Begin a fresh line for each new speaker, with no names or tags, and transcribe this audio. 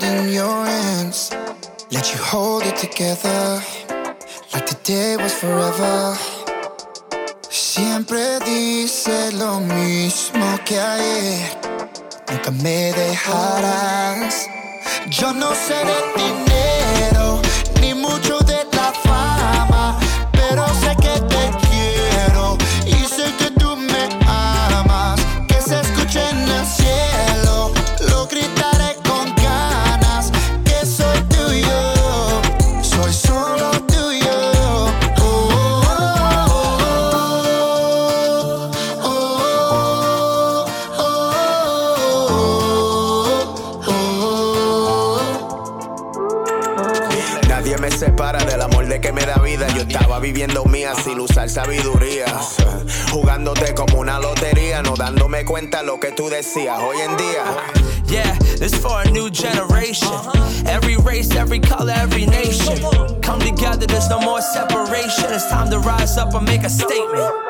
in your hands. Let you hold it together like the day was forever. Siempre dice lo mismo que ayer. Nunca me dejarás. Yo no sé de dinero ni mucho de la fama, pero sé que te quiero y sé que tú me amas. Que se escuche en el cielo, lo gritaré con ganas. Que soy tuyo, soy solo tuyo. Oh, oh, oh, oh, oh, oh.
Nadie me separa del amor de que me da vida. Yo estaba viviendo mía sin usar sabiduría, jugándote como una lotería, no dándome cuenta lo que tú decías hoy en día.
Yeah, this for a new generation. Every race, every color, every nation. Come together, there's no more separation. It's time to rise up and make a statement.